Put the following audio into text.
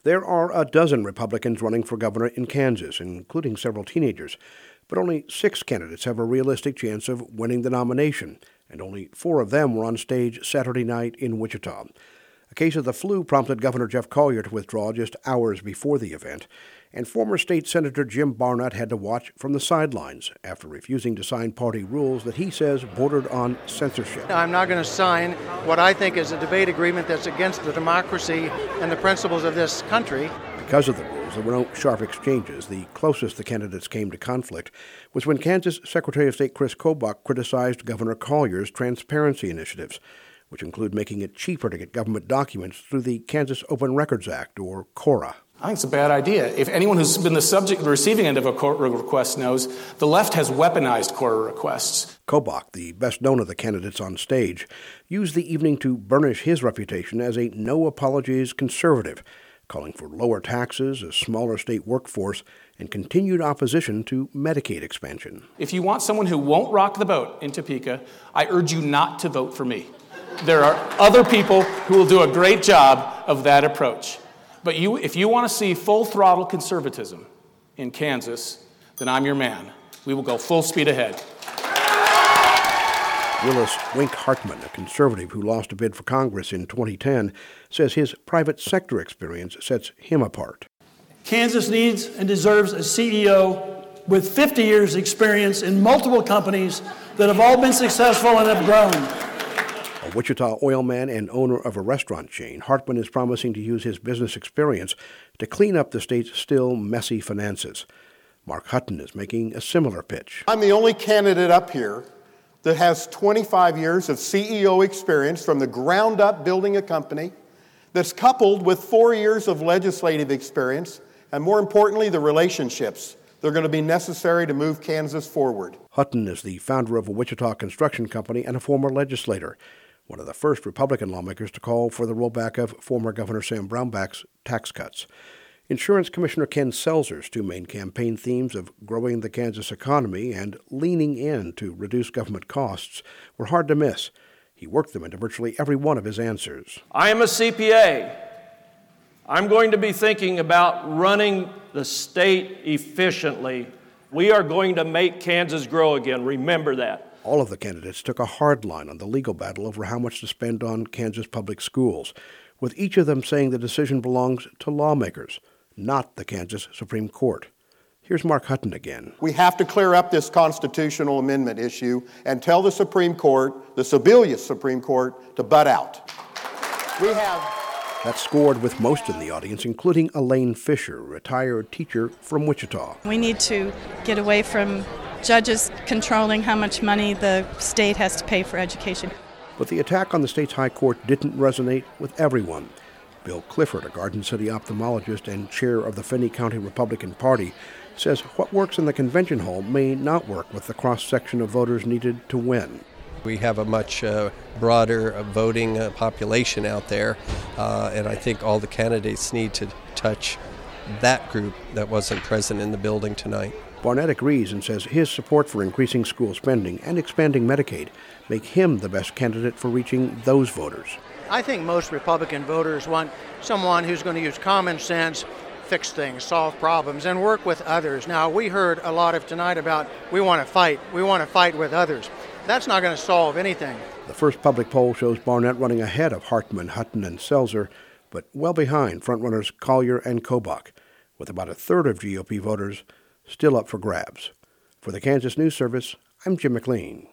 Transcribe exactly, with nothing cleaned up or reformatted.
There are a dozen Republicans running for governor in Kansas, including several teenagers, but only six candidates have a realistic chance of winning the nomination, and only four of them were on stage Saturday night in Wichita. A case of the flu prompted Governor Jeff Colyer to withdraw just hours before the event, and former state Senator Jim Barnett had to watch from the sidelines after refusing to sign party rules that he says bordered on censorship. I'm not going to sign what I think is a debate agreement that's against the democracy and the principles of this country. Because of the rules, there were no sharp exchanges. The closest the candidates came to conflict was when Kansas Secretary of State Chris Kobach criticized Governor Collier's transparency initiatives, which include making it cheaper to get government documents through the Kansas Open Records Act, or KORA. I think it's a bad idea. If anyone who's been the subject, the receiving end of a KORA request knows, the left has weaponized KORA requests. Kobach, the best known of the candidates on stage, used the evening to burnish his reputation as a no-apologies conservative, calling for lower taxes, a smaller state workforce, and continued opposition to Medicaid expansion. If you want someone who won't rock the boat in Topeka, I urge you not to vote for me. There are other people who will do a great job of that approach. But you, if you want to see full-throttle conservatism in Kansas, then I'm your man. We will go full speed ahead. Willis Wink Hartman, a conservative who lost a bid for Congress in twenty ten, says his private sector experience sets him apart. Kansas needs and deserves a C E O with fifty years experience in multiple companies that have all been successful and have grown. A Wichita oil man and owner of a restaurant chain, Hartman is promising to use his business experience to clean up the state's still messy finances. Mark Hutton is making a similar pitch. I'm the only candidate up here that has twenty-five years of C E O experience from the ground up building a company that's coupled with four years of legislative experience, and more importantly, the relationships that are going to be necessary to move Kansas forward. Hutton is the founder of a Wichita construction company and a former legislator, one of the first Republican lawmakers to call for the rollback of former Governor Sam Brownback's tax cuts. Insurance Commissioner Ken Selzer's two main campaign themes of growing the Kansas economy and leaning in to reduce government costs were hard to miss. He worked them into virtually every one of his answers. I am a C P A. I'm going to be thinking about running the state efficiently. We are going to make Kansas grow again. Remember that. All of the candidates took a hard line on the legal battle over how much to spend on Kansas public schools, with each of them saying the decision belongs to lawmakers, not the Kansas Supreme Court. Here's Mark Hutton again. We have to clear up this constitutional amendment issue and tell the Supreme Court, the Sebelius Supreme Court, to butt out. We have... That scored with most in the audience, including Elaine Fisher, a retired teacher from Wichita. We need to get away from judges controlling how much money the state has to pay for education. But the attack on the state's high court didn't resonate with everyone. Bill Clifford, a Garden City ophthalmologist and chair of the Finney County Republican Party, says what works in the convention hall may not work with the cross-section of voters needed to win. We have a much uh, broader uh, voting uh, population out there, uh, and I think all the candidates need to touch that group that wasn't present in the building tonight. Barnett agrees and says his support for increasing school spending and expanding Medicaid make him the best candidate for reaching those voters. I think most Republican voters want someone who's going to use common sense, fix things, solve problems, and work with others. Now, we heard a lot of tonight about we want to fight, we want to fight with others. That's not going to solve anything. The first public poll shows Barnett running ahead of Hartman, Hutton, and Selzer, but well behind frontrunners Collier and Kobach, with about a third of G O P voters still up for grabs. For the Kansas News Service, I'm Jim McLean.